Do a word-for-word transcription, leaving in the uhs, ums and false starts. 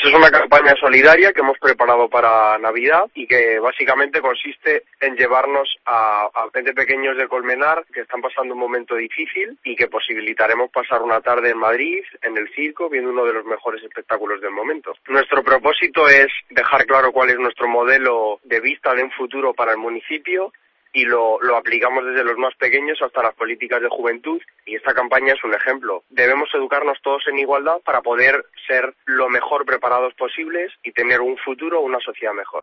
Esa es una campaña solidaria que hemos preparado para Navidad y que básicamente consiste en llevarnos a, a veinte pequeños de Colmenar que están pasando un momento difícil y que posibilitaremos pasar una tarde en Madrid, en el circo, viendo uno de los mejores espectáculos del momento. Nuestro propósito es dejar claro cuál es nuestro modelo de vista de un futuro para el municipio y lo, lo aplicamos desde los más pequeños hasta las políticas de juventud, y esta campaña es un ejemplo. Debemos educarnos todos en igualdad para poder ser lo mejor preparados posibles y tener un futuro, una sociedad mejor.